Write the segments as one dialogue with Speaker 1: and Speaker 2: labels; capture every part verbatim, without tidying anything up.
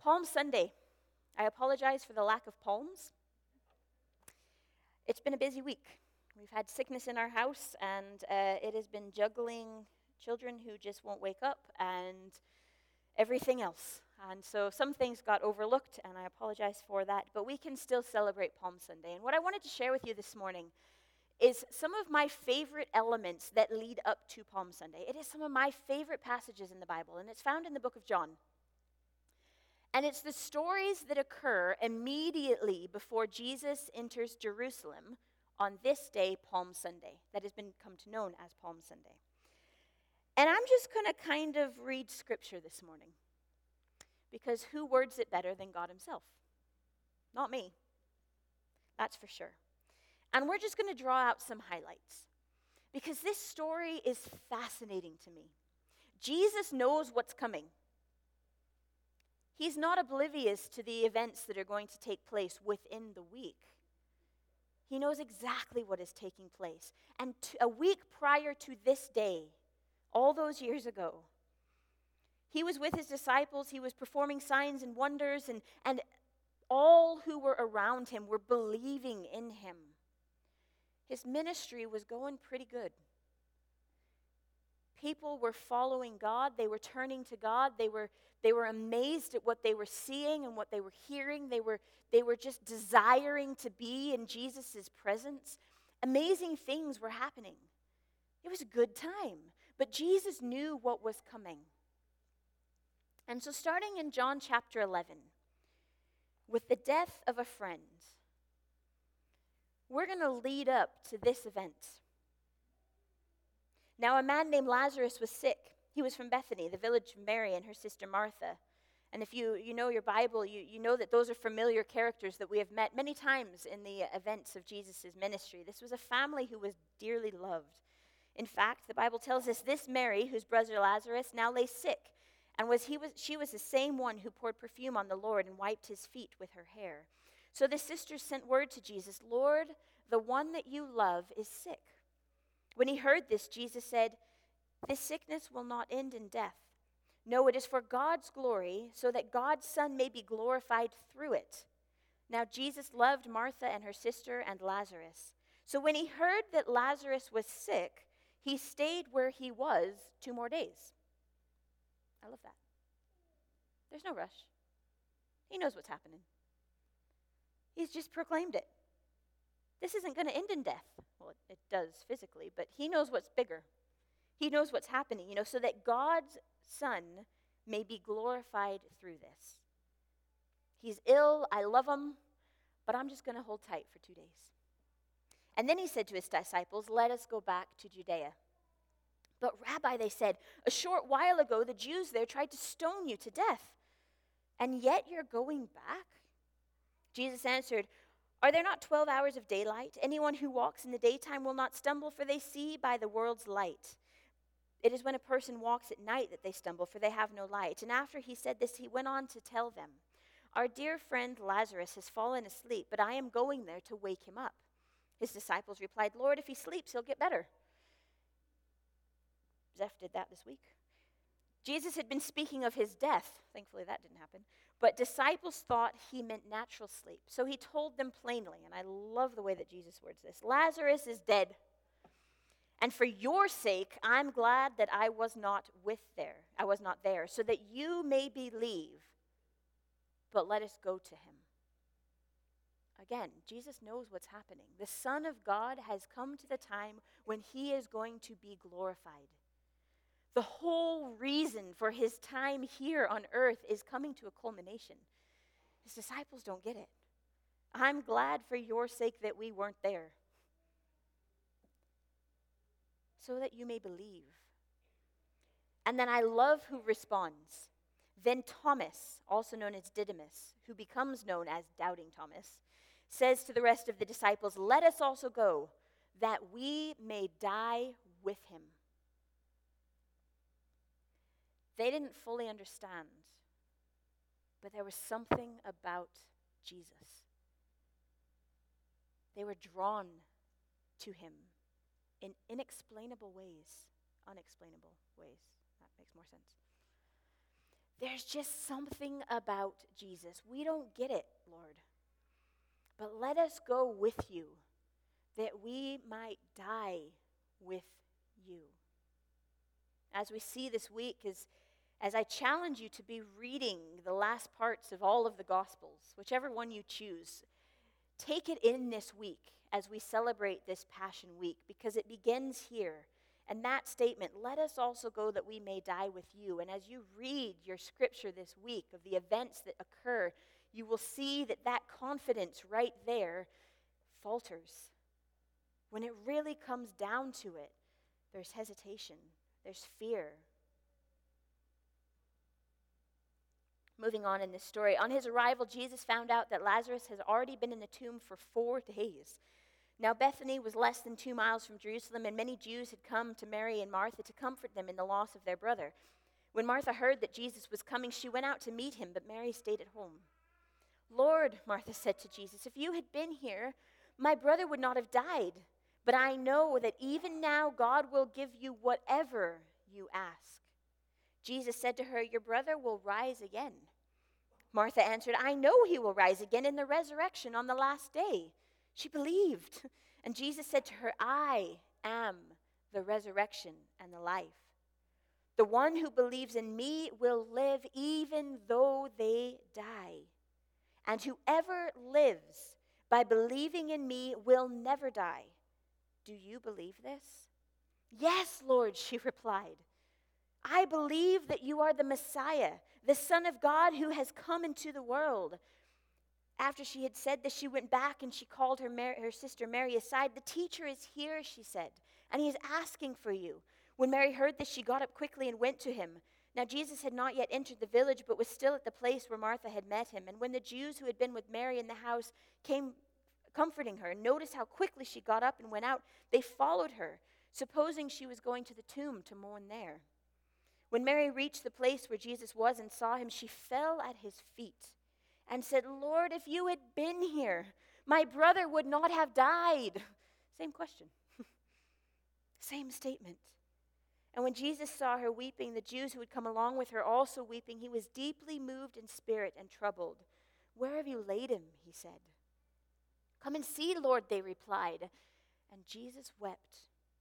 Speaker 1: Palm Sunday. I apologize for the lack of palms. It's been a busy week. We've had sickness in our house, and uh, it has been juggling children who just won't wake up and everything else. And so some things got overlooked, and I apologize for that. But we can still celebrate Palm Sunday. And what I wanted to share with you this morning is some of my favorite elements that lead up to Palm Sunday. It is some of my favorite passages in the Bible, and it's found in the book of John. And it's the stories that occur immediately before Jesus enters Jerusalem on this day, Palm Sunday, that has been come to known as Palm Sunday. And I'm just going to kind of read scripture this morning, because who words it better than God himself? Not me. That's for sure. And we're just going to draw out some highlights, because this story is fascinating to me. Jesus knows what's coming. He's not oblivious to the events that are going to take place within the week. He knows exactly what is taking place. And to, a week prior to this day, all those years ago, he was with his disciples. He was performing signs and wonders, and, and all who were around him were believing in him. His ministry was going pretty good. People were following God. They were turning to God. They were, they were amazed at what they were seeing and what they were hearing. They were, they were just desiring to be in Jesus' presence. Amazing things were happening. It was a good time. But Jesus knew what was coming. And so starting in John chapter eleven, with the death of a friend, we're going to lead up to this event. Now, a man named Lazarus was sick. He was from Bethany, the village of Mary and her sister Martha. And if you, you know your Bible, you, you know that those are familiar characters that we have met many times in the events of Jesus' ministry. This was a family who was dearly loved. In fact, the Bible tells us this Mary, whose brother Lazarus now lay sick, and was he was she was the same one who poured perfume on the Lord and wiped his feet with her hair. So the sisters sent word to Jesus, "Lord, the one that you love is sick." When he heard this, Jesus said, "This sickness will not end in death. No, it is for God's glory, so that God's Son may be glorified through it." Now Jesus loved Martha and her sister and Lazarus. So when he heard that Lazarus was sick, he stayed where he was two more days. I love that. There's no rush. He knows what's happening. He's just proclaimed it. This isn't going to end in death. Well, it, it does physically, but he knows what's bigger. He knows what's happening, you know, so that God's Son may be glorified through this. He's ill, I love him, but I'm just going to hold tight for two days. And then he said to his disciples, "Let us go back to Judea." "But Rabbi," they said, "a short while ago the Jews there tried to stone you to death, and yet you're going back?" Jesus answered, "Are there not twelve hours of daylight? Anyone who walks in the daytime will not stumble, for they see by the world's light. It is when a person walks at night that they stumble, for they have no light." And after he said this, he went on to tell them, "Our dear friend Lazarus has fallen asleep, but I am going there to wake him up." His disciples replied, "Lord, if he sleeps, he'll get better." Zeph did that this week. Jesus had been speaking of his death. Thankfully, that didn't happen. But disciples thought he meant natural sleep. So he told them plainly, and I love the way that Jesus words this, "Lazarus is dead. And for your sake, I'm glad that I was not with there. I was not there, so that you may believe. But let us go to him." Again, Jesus knows what's happening. The Son of God has come to the time when he is going to be glorified. The whole reason for his time here on earth is coming to a culmination. His disciples don't get it. I'm glad for your sake that we weren't there, so that you may believe. And then I love who responds. Then Thomas, also known as Didymus, who becomes known as Doubting Thomas, says to the rest of the disciples, "Let us also go, that we may die with him." They didn't fully understand, but there was something about Jesus. They were drawn to him in inexplainable ways, unexplainable ways. That makes more sense. There's just something about Jesus. We don't get it, Lord. But let us go with you, that we might die with you. As we see this week, as, as I challenge you to be reading the last parts of all of the Gospels, whichever one you choose, take it in this week as we celebrate this Passion Week, because it begins here. And that statement, let us also go that we may die with you. And as you read your scripture this week of the events that occur, you will see that that confidence right there falters. When it really comes down to it, there's hesitation, there's fear. Moving on in this story, on his arrival, Jesus found out that Lazarus has already been in the tomb for four days. Now Bethany was less than two miles from Jerusalem, and many Jews had come to Mary and Martha to comfort them in the loss of their brother. When Martha heard that Jesus was coming, she went out to meet him, but Mary stayed at home. Lord, Martha said to Jesus, if you had been here, my brother would not have died. But I know that even now God will give you whatever you ask. Jesus said to her, your brother will rise again. Martha answered, I know he will rise again in the resurrection on the last day. She believed. And Jesus said to her, I am the resurrection and the life. The one who believes in me will live even though they die. And whoever lives by believing in me will never die. Do you believe this? Yes, Lord, she replied. I believe that you are the Messiah, the Son of God who has come into the world. After she had said this, she went back and she called her, Mary, her sister Mary aside. The teacher is here, she said, and he is asking for you. When Mary heard this, she got up quickly and went to him. Now Jesus had not yet entered the village, but was still at the place where Martha had met him. And when the Jews who had been with Mary in the house came comforting her, and noticed how quickly she got up and went out, they followed her, supposing she was going to the tomb to mourn there. When Mary reached the place where Jesus was and saw him, she fell at his feet and said, Lord, if you had been here, my brother would not have died. Same question. Same statement. And when Jesus saw her weeping, the Jews who had come along with her also weeping, he was deeply moved in spirit and troubled. Where have you laid him? He said. Come and see, Lord, they replied. And Jesus wept.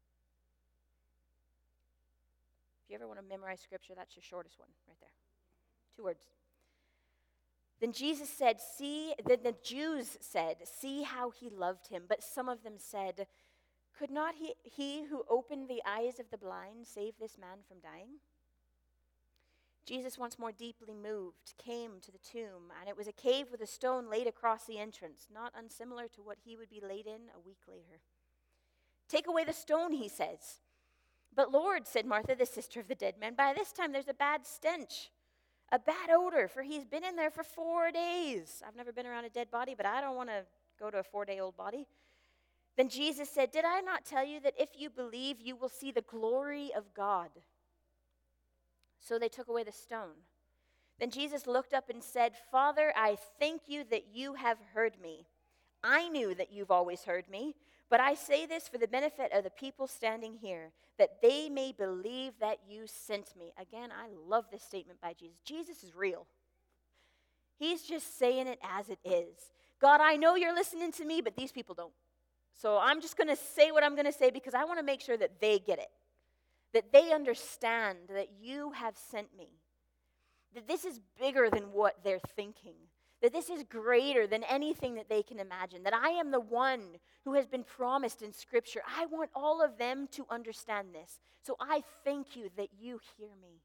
Speaker 1: If you ever want to memorize scripture, that's your shortest one right there. Two words. Then Jesus said, see, then the Jews said, see how he loved him. But some of them said, could not he, he who opened the eyes of the blind save this man from dying? Jesus, once more deeply moved, came to the tomb, and it was a cave with a stone laid across the entrance, not unsimilar to what he would be laid in a week later. Take away the stone, he says. But Lord, said Martha, the sister of the dead man, by this time there's a bad stench, a bad odor, for he's been in there for four days. I've never been around a dead body, but I don't want to go to a four-day-old body. Then Jesus said, did I not tell you that if you believe, you will see the glory of God? So they took away the stone. Then Jesus looked up and said, Father, I thank you that you have heard me. I knew that you've always heard me, but I say this for the benefit of the people standing here, that they may believe that you sent me. Again, I love this statement by Jesus. Jesus is real. He's just saying it as it is. God, I know you're listening to me, but these people don't. So I'm just going to say what I'm going to say because I want to make sure that they get it, that they understand that you have sent me, that this is bigger than what they're thinking, that this is greater than anything that they can imagine, that I am the one who has been promised in Scripture. I want all of them to understand this. So I thank you that you hear me.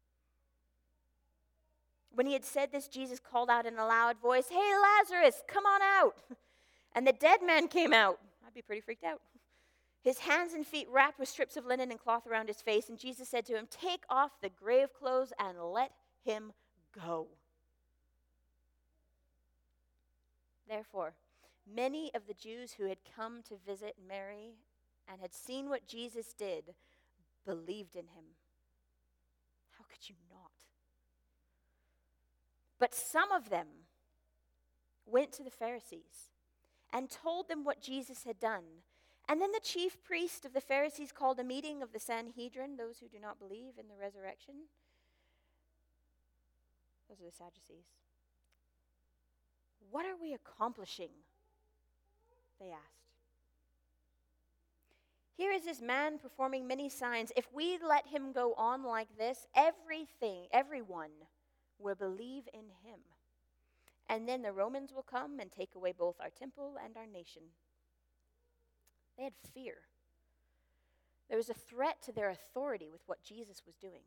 Speaker 1: When he had said this, Jesus called out in a loud voice, hey, Lazarus, come on out. And the dead man came out. I'd be pretty freaked out. His hands and feet wrapped with strips of linen and cloth around his face. And Jesus said to him, take off the grave clothes and let him go. Therefore, many of the Jews who had come to visit Mary and had seen what Jesus did believed in him. How could you not? But some of them went to the Pharisees and told them what Jesus had done. And then the chief priest of the Pharisees called a meeting of the Sanhedrin, those who do not believe in the resurrection. Those are the Sadducees. What are we accomplishing? They asked. Here is this man performing many signs. If we let him go on like this, everything, everyone will believe in him. And then the Romans will come and take away both our temple and our nation. They had fear. There was a threat to their authority with what Jesus was doing.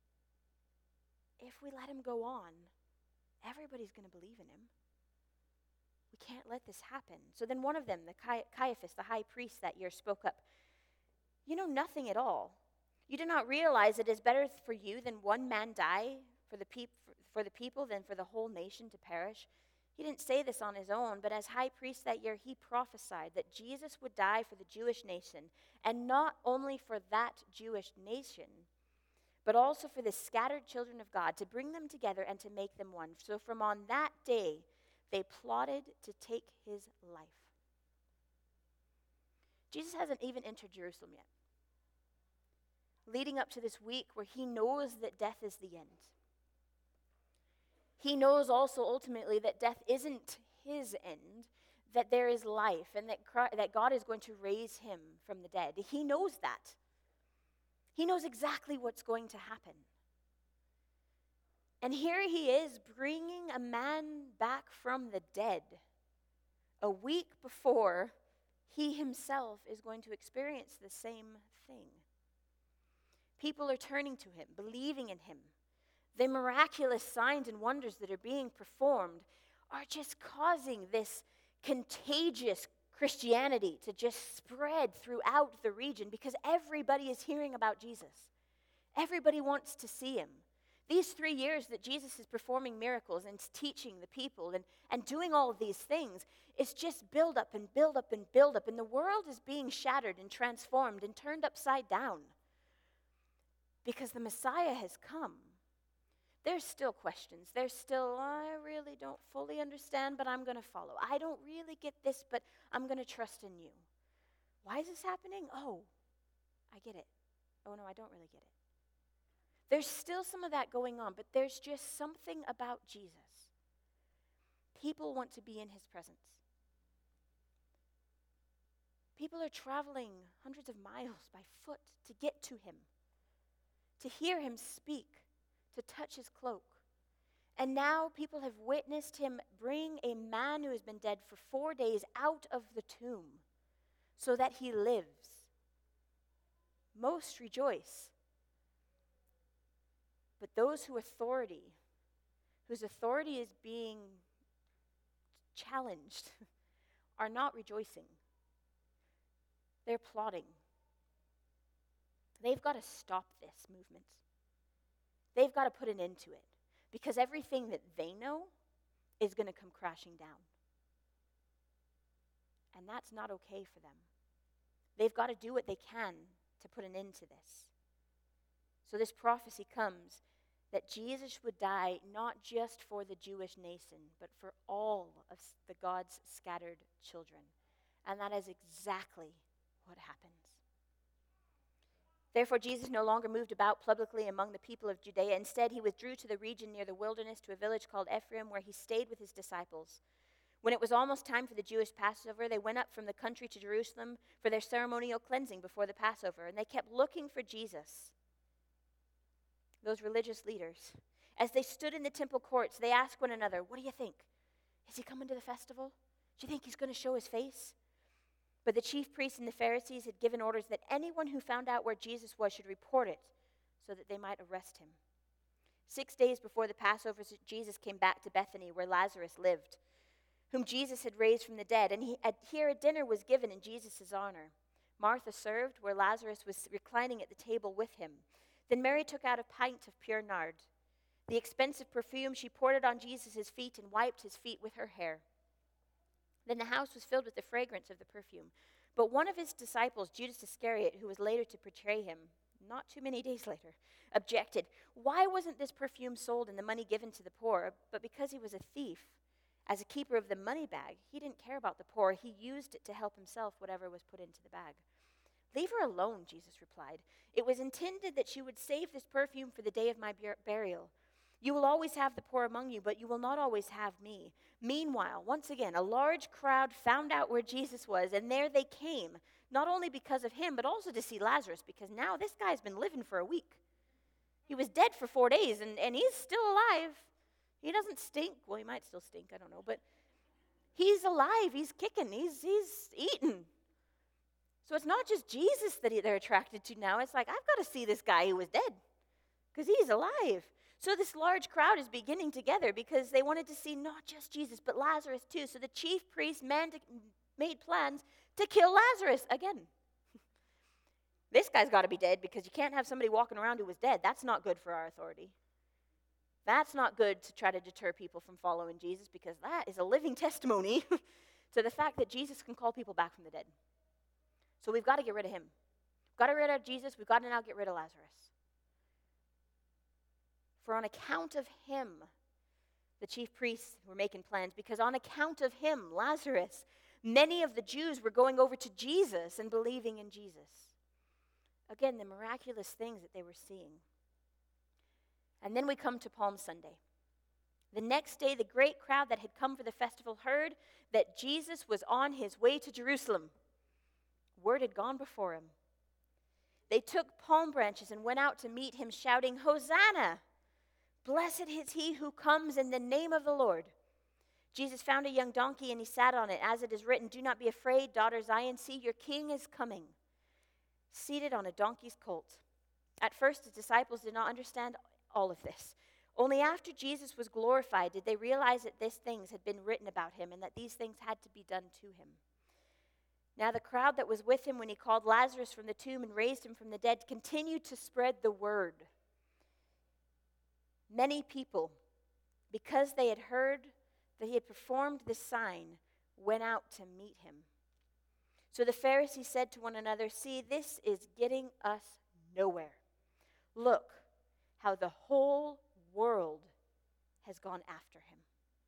Speaker 1: If we let him go on, everybody's going to believe in him. We can't let this happen. So then one of them, the Cai- Caiaphas, the high priest that year, spoke up. You know nothing at all. You do not realize it is better for you than one man die for the, peop- for the people than for the whole nation to perish. He didn't say this on his own, but as high priest that year, he prophesied that Jesus would die for the Jewish nation, and not only for that Jewish nation, but also for the scattered children of God, to bring them together and to make them one. So from on that day, they plotted to take his life. Jesus hasn't even entered Jerusalem yet, leading up to this week where he knows that death is the end. He knows also ultimately that death isn't his end, that there is life, and that Christ, that God is going to raise him from the dead. He knows that. He knows exactly what's going to happen. And here he is bringing a man back from the dead a week before he himself is going to experience the same thing. People are turning to him, believing in him. The miraculous signs and wonders that are being performed are just causing this contagious Christianity to just spread throughout the region because everybody is hearing about Jesus. Everybody wants to see him. These three years that Jesus is performing miracles and teaching the people and, and doing all of these things, it's just build up and build up and build up. And the world is being shattered and transformed and turned upside down because the Messiah has come. There's still questions. There's still, I really don't fully understand, but I'm going to follow. I don't really get this, but I'm going to trust in you. Why is this happening? Oh, I get it. Oh, no, I don't really get it. There's still some of that going on, but there's just something about Jesus. People want to be in his presence. People are traveling hundreds of miles by foot to get to him, to hear him speak, to touch his cloak. And now people have witnessed him bring a man who has been dead for four days out of the tomb so that he lives. Most rejoice. But those who authority, whose authority is being challenged, are not rejoicing. They're plotting. They've got to stop this movement. They've got to put an end to it because everything that they know is going to come crashing down. And that's not okay for them. They've got to do what they can to put an end to this. So this prophecy comes that Jesus would die not just for the Jewish nation, but for all of the God's scattered children. And that is exactly what happens. Therefore, Jesus no longer moved about publicly among the people of Judea. Instead, he withdrew to the region near the wilderness to a village called Ephraim, where he stayed with his disciples. When it was almost time for the Jewish Passover, they went up from the country to Jerusalem for their ceremonial cleansing before the Passover, and they kept looking for Jesus. Those religious leaders, as they stood in the temple courts, they asked one another, "What do you think? Is he coming to the festival? Do you think he's going to show his face?" But the chief priests and the Pharisees had given orders that anyone who found out where Jesus was should report it so that they might arrest him. Six days before the Passover, Jesus came back to Bethany, where Lazarus lived, whom Jesus had raised from the dead. And he, at, here a dinner was given in Jesus' honor. Martha served, where Lazarus was reclining at the table with him. Then Mary took out a pint of pure nard, the expensive perfume. She poured it on Jesus' feet and wiped his feet with her hair. Then the house was filled with the fragrance of the perfume. But one of his disciples, Judas Iscariot, who was later to betray him, not too many days later, objected. Why wasn't this perfume sold and the money given to the poor? But because he was a thief, as a keeper of the money bag, he didn't care about the poor. He used it to help himself, whatever was put into the bag. Leave her alone, Jesus replied. It was intended that she would save this perfume for the day of my bur- burial. You will always have the poor among you, but you will not always have me. Meanwhile, once again, a large crowd found out where Jesus was, and there they came, not only because of him, but also to see Lazarus, because now this guy's been living for a week. He was dead for four days, and, and he's still alive. He doesn't stink. Well, he might still stink, I don't know, but he's alive. He's kicking. He's, he's eating. So it's not just Jesus that they're attracted to now. It's like, I've got to see this guy who was dead, because he's alive. So this large crowd is beginning together because they wanted to see not just Jesus, but Lazarus too. So the chief priests made plans to kill Lazarus again. This guy's got to be dead, because you can't have somebody walking around who was dead. That's not good for our authority. That's not good to try to deter people from following Jesus, because that is a living testimony to the fact that Jesus can call people back from the dead. So we've got to get rid of him. We've got to get rid of Jesus. We've got to now get rid of Lazarus. For on account of him, the chief priests were making plans, because on account of him, Lazarus, many of the Jews were going over to Jesus and believing in Jesus. Again, the miraculous things that they were seeing. And then we come to Palm Sunday. The next day, the great crowd that had come for the festival heard that Jesus was on his way to Jerusalem. Word had gone before him. They took palm branches and went out to meet him, shouting, "Hosanna! Blessed is he who comes in the name of the Lord." Jesus found a young donkey and he sat on it. As it is written, "Do not be afraid, daughter Zion. See, your king is coming, seated on a donkey's colt." At first, his disciples did not understand all of this. Only after Jesus was glorified did they realize that these things had been written about him and that these things had to be done to him. Now the crowd that was with him when he called Lazarus from the tomb and raised him from the dead continued to spread the word. Many people, because they had heard that he had performed this sign, went out to meet him. So the Pharisees said to one another, "See, this is getting us nowhere. Look how the whole world has gone after him."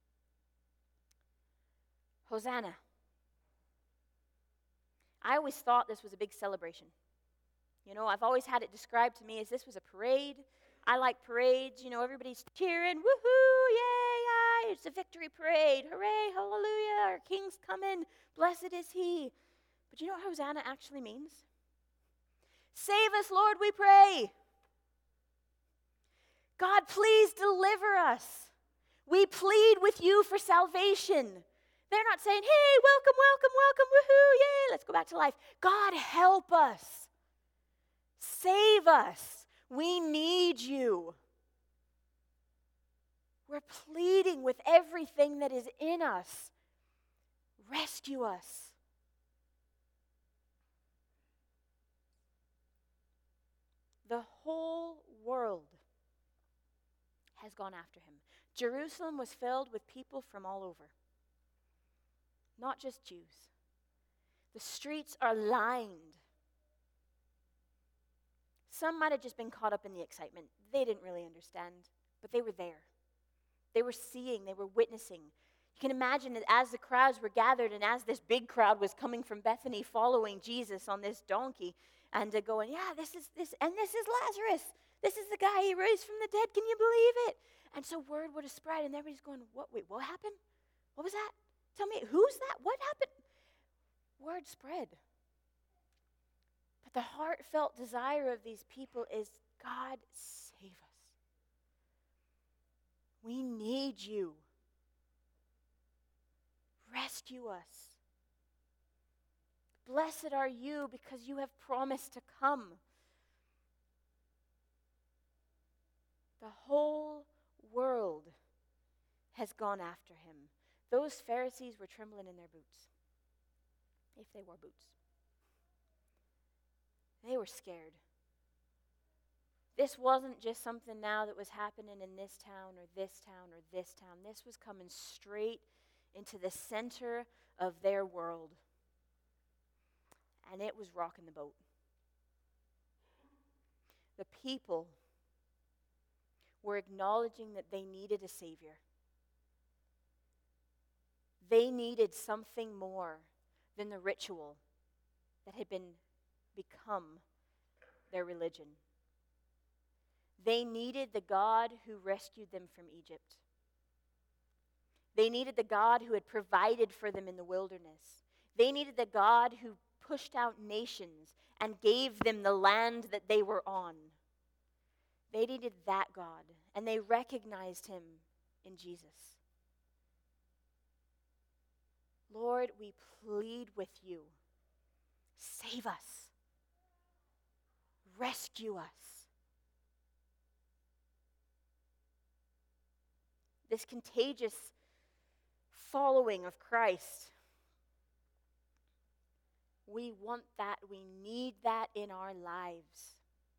Speaker 1: Hosanna. I always thought this was a big celebration. You know, I've always had it described to me as this was a parade. I like parades. You know, everybody's cheering, woohoo, yay, yay. It's a victory parade. Hooray, hallelujah, our king's coming. Blessed is he. But you know what Hosanna actually means? Save us, Lord, we pray. God, please deliver us. We plead with you for salvation. They're not saying, hey, welcome, welcome, welcome, woohoo, yay, let's go back to life. God, help us. Save us. We need you. We're pleading with everything that is in us. Rescue us. The whole world has gone after him. Jerusalem was filled with people from all over. Not just Jews. The streets are lined. Some might have just been caught up in the excitement. They didn't really understand, but they were there. They were seeing, they were witnessing. You can imagine that as the crowds were gathered and as this big crowd was coming from Bethany following Jesus on this donkey and uh, going, yeah, this is this, and this is Lazarus. This is the guy he raised from the dead. Can you believe it? And so word would have spread and everybody's going, what, wait, what happened? What was that? Tell me, who's that? What happened? Word spread. But the heartfelt desire of these people is, God, save us. We need you. Rescue us. Blessed are you because you have promised to come. The whole world has gone after him. Those Pharisees were trembling in their boots, if they wore boots. They were scared. This wasn't just something now that was happening in this town or this town or this town. This was coming straight into the center of their world. And it was rocking the boat. The people were acknowledging that they needed a Savior. They needed something more than the ritual that had been become their religion. They needed the God who rescued them from Egypt. They needed the God who had provided for them in the wilderness. They needed the God who pushed out nations and gave them the land that they were on. They needed that God, and they recognized him in Jesus. Lord, we plead with you. Save us. Rescue us. This contagious following of Christ, we want that. We need that in our lives.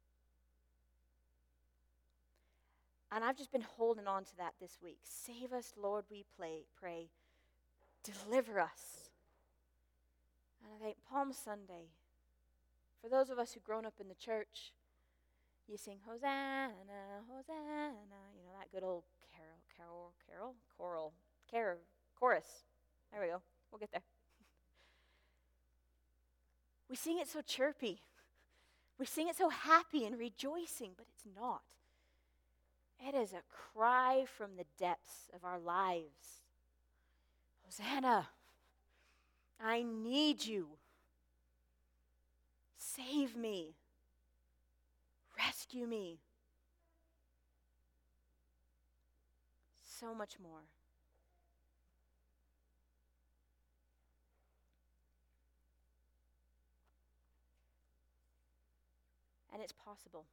Speaker 1: And I've just been holding on to that this week. Save us, Lord, we pray. pray. Deliver us. And I think Palm Sunday, for those of us who've grown up in the church, you sing Hosanna, Hosanna, you know, that good old carol, carol, carol, choral, carol, chorus. There we go. We'll get there. We sing it so chirpy. We sing it so happy and rejoicing, but it's not. It is a cry from the depths of our lives. Hosanna, I need you. Save me. Rescue me. So much more. And it's possible.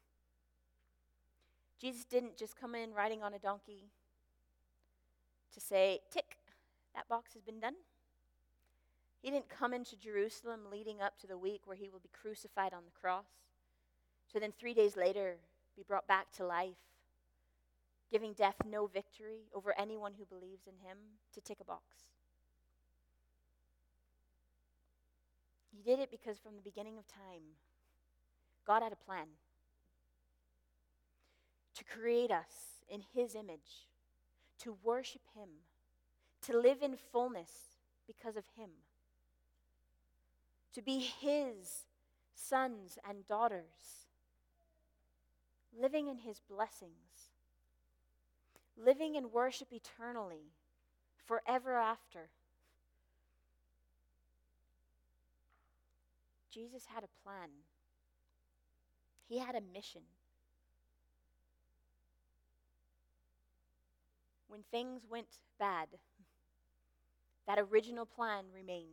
Speaker 1: Jesus didn't just come in riding on a donkey to say, tick, that box has been done. He didn't come into Jerusalem leading up to the week where he will be crucified on the cross, to then three days later be brought back to life, giving death no victory over anyone who believes in him, to tick a box. He did it because from the beginning of time, God had a plan to create us in his image, to worship him, to live in fullness because of him, to be his sons and daughters, living in his blessings, living in worship eternally, forever after. Jesus had a plan. He had a mission. When things went bad, that original plan remained.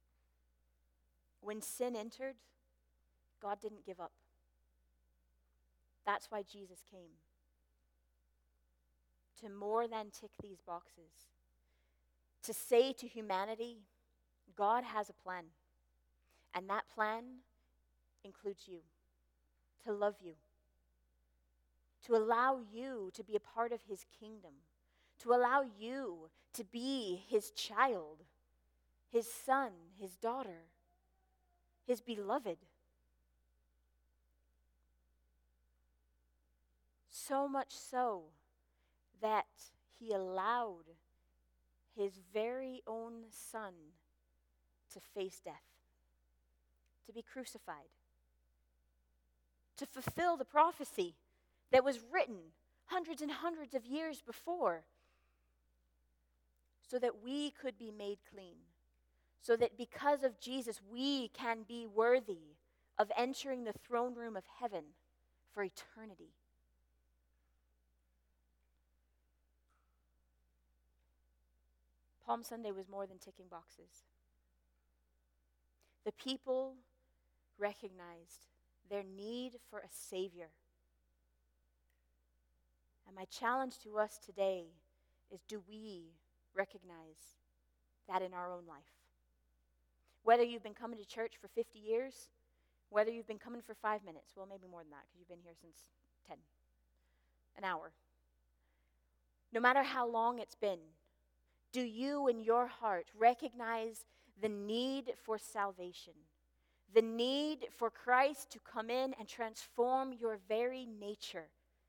Speaker 1: When sin entered, God didn't give up. That's why Jesus came. To more than tick these boxes. To say to humanity, God has a plan. And that plan includes you. To love you. To allow you to be a part of his kingdom. To allow you to be his child, his son, his daughter, his beloved. So much so that he allowed his very own son to face death, to be crucified, to fulfill the prophecy that was written hundreds and hundreds of years before, so that we could be made clean, so that because of Jesus, we can be worthy of entering the throne room of heaven for eternity. Palm Sunday was more than ticking boxes. The people recognized their need for a Savior. And my challenge to us today is, do we recognize that in our own life? Whether you've been coming to church for fifty years, whether you've been coming for five minutes, well, maybe more than that, because you've been here since ten, an hour. No matter how long it's been, do you in your heart recognize the need for salvation, the need for Christ to come in and transform your very nature,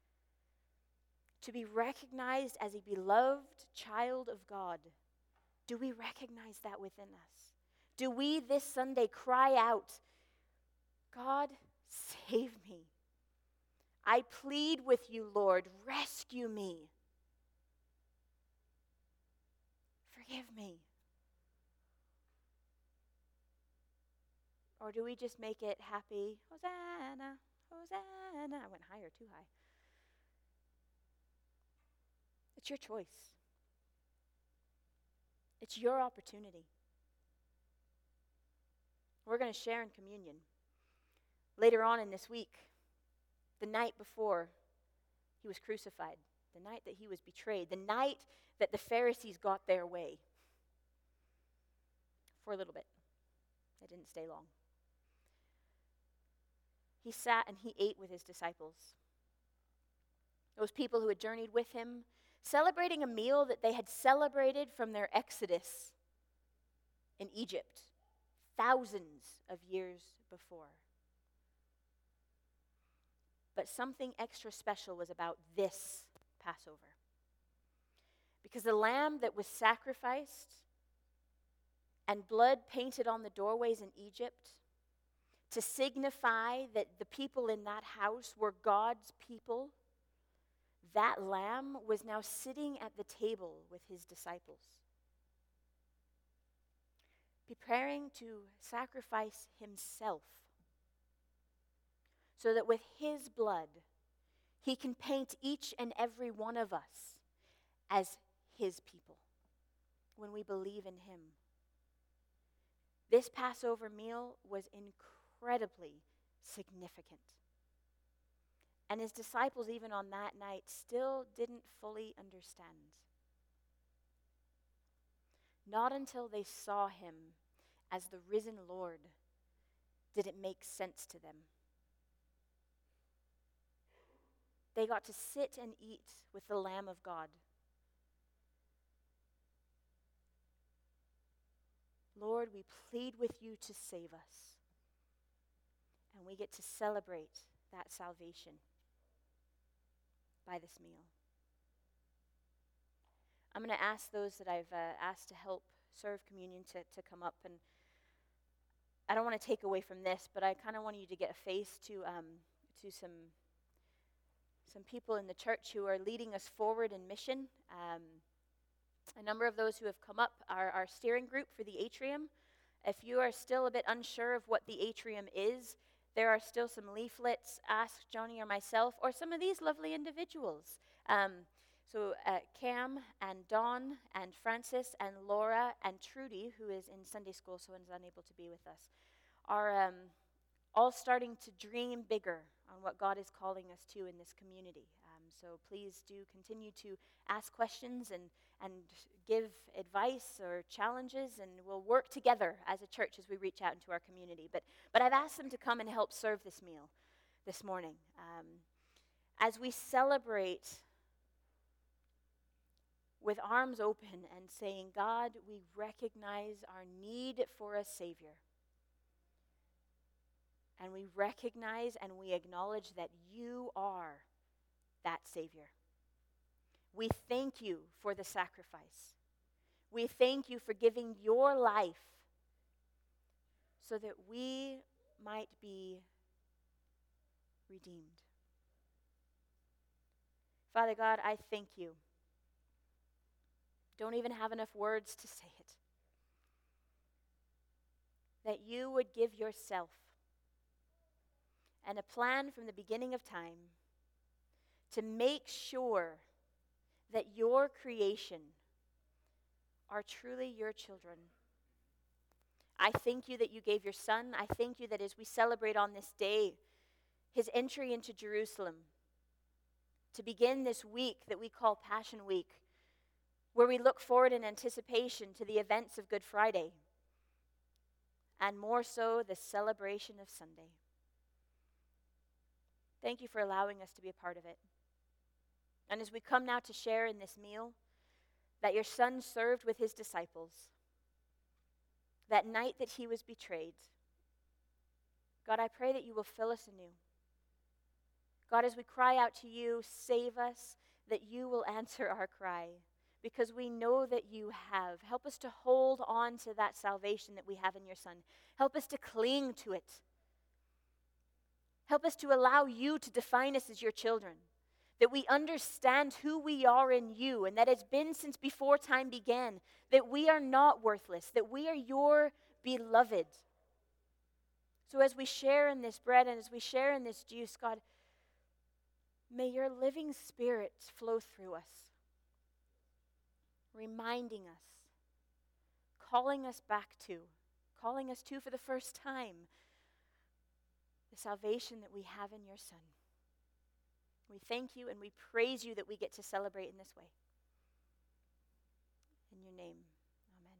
Speaker 1: to be recognized as a beloved child of God? Do we recognize that within us? Do we this Sunday cry out, God, save me. I plead with you, Lord, rescue me. Forgive me. Or do we just make it happy? Hosanna, Hosanna. I went higher, too high. It's your choice. It's your opportunity. We're going to share in communion later on in this week, the night before he was crucified, the night that he was betrayed, the night that the Pharisees got their way. For a little bit. It didn't stay long. He sat and he ate with his disciples. Those people who had journeyed with him, celebrating a meal that they had celebrated from their exodus in Egypt thousands of years before. But something extra special was about this Passover. Because the lamb that was sacrificed and blood painted on the doorways in Egypt to signify that the people in that house were God's people, that lamb was now sitting at the table with his disciples, preparing to sacrifice himself so that with his blood, he can paint each and every one of us as his people when we believe in him. This Passover meal was incredibly significant. And his disciples, even on that night, still didn't fully understand. Not until they saw him as the risen Lord did it make sense to them. They got to sit and eat with the Lamb of God. Lord, we plead with you to save us. And we get to celebrate that salvation by this meal. I'm going to ask those that I've uh, asked to help serve communion to, to come up. And I don't want to take away from this, but I kind of want you to get a face to um, to some some people in the church who are leading us forward in mission. Um, a number of those who have come up are our steering group for the atrium. If you are still a bit unsure of what the atrium is, there are still some leaflets. Ask Johnny or myself, or some of these lovely individuals. Um, so uh, Cam and Dawn and Francis and Laura and Trudy, who is in Sunday school so is unable to be with us, are um, all starting to dream bigger on what God is calling us to in this community. Um, so please do continue to ask questions and, and give advice or challenges, and we'll work together as a church as we reach out into our community. But, but I've asked them to come and help serve this meal this morning. Um, as we celebrate with arms open and saying, God, we recognize our need for a Savior. And we recognize and we acknowledge that you are that Savior. We thank you for the sacrifice. We thank you for giving your life so that we might be redeemed. Father God, I thank you. Don't even have enough words to say it. That you would give yourself and a plan from the beginning of time to make sure that your creation are truly your children. I thank you that you gave your Son. I thank you that as we celebrate on this day his entry into Jerusalem, to begin this week that we call Passion Week, where we look forward in anticipation to the events of Good Friday, and more so the celebration of Sunday. Thank you for allowing us to be a part of it. And as we come now to share in this meal that your Son served with his disciples, that night that he was betrayed, God, I pray that you will fill us anew. God, as we cry out to you, save us, that you will answer our cry, because we know that you have. Help us to hold on to that salvation that we have in your Son. Help us to cling to it. Help us to allow you to define us as your children, that we understand who we are in you, and that it's been since before time began, that we are not worthless, that we are your beloved. So as we share in this bread and as we share in this juice, God, may your living Spirit flow through us, reminding us, calling us back to, calling us to for the first time, the salvation that we have in your Son. We thank you and we praise you that we get to celebrate in this way. In your name, amen.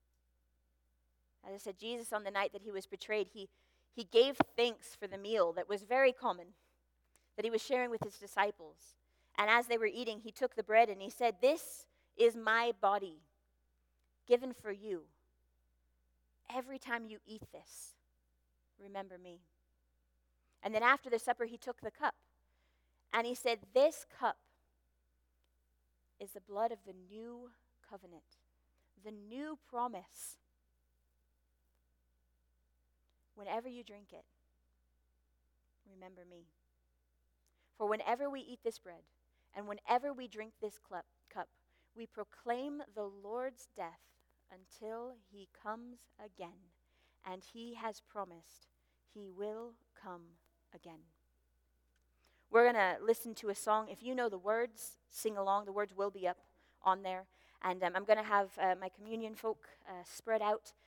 Speaker 1: As I said, Jesus, on the night that he was betrayed, he, he gave thanks for the meal that was very common, that he was sharing with his disciples. And as they were eating, he took the bread and he said, "This is my body given for you. Every time you eat this, remember me." And then after the supper, he took the cup. And he said, "This cup is the blood of the new covenant, the new promise. Whenever you drink it, remember me. For whenever we eat this bread and whenever we drink this cup, cup, we proclaim the Lord's death until he comes again. And he has promised he will come again." We're going to listen to a song. If you know the words, sing along. The words will be up on there. And um, I'm going to have uh, my communion folk uh, spread out.